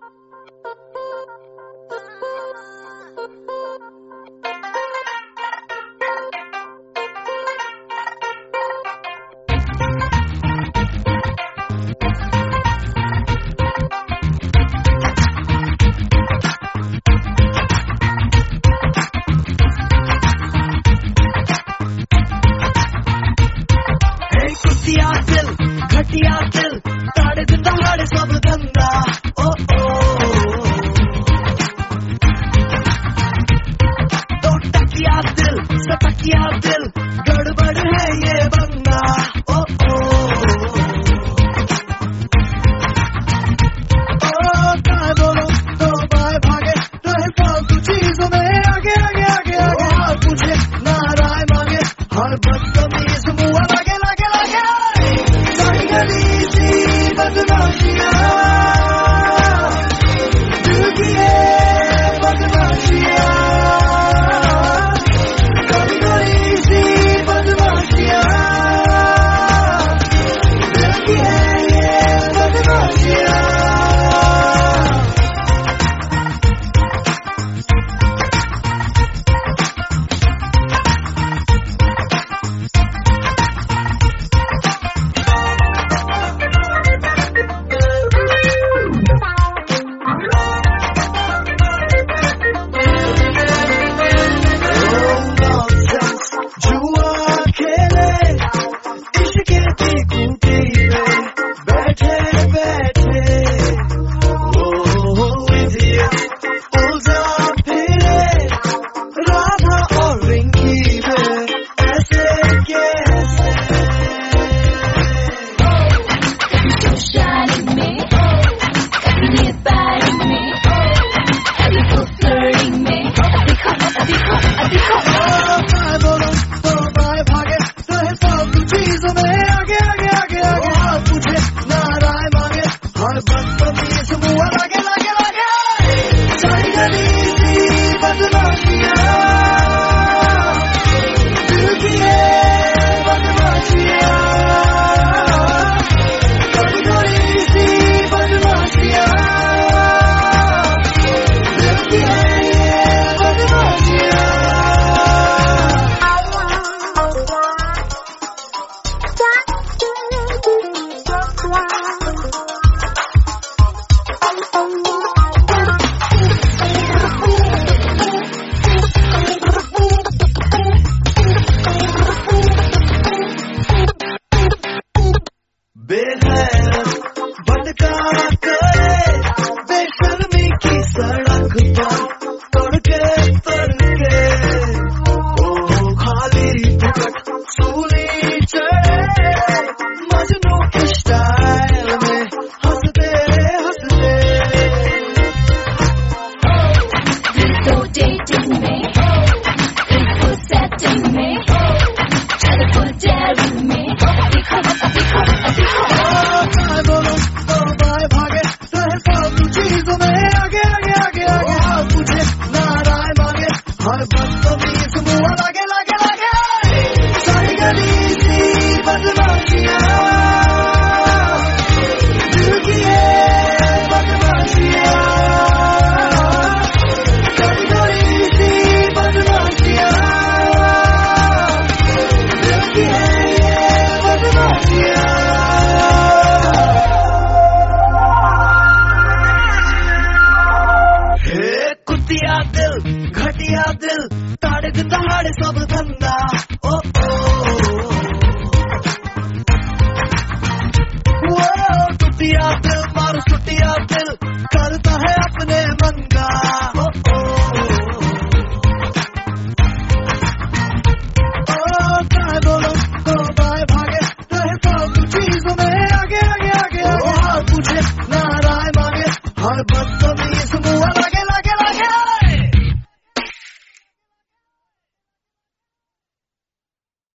घटिया दिल ताड़े दिन दहाड़े सब गंदा ओ तो टकिया दिल सटकिया दिल गड़बड़ है ये बंदा ओ क्या बोलो तो बाय भागे रहे फालतू चीजों में आगे आगे आगे आगे हर तुझे नाराय मांगे हर बदतमीज मुँह लगे लगे लगे बदमाशियाँ दिल की है बदमाशियाँ कभी कोई सी बदमाशियाँ दिल की है ये बदमाशियाँ घटिया दिल ताड़े दिन दहाड़े सब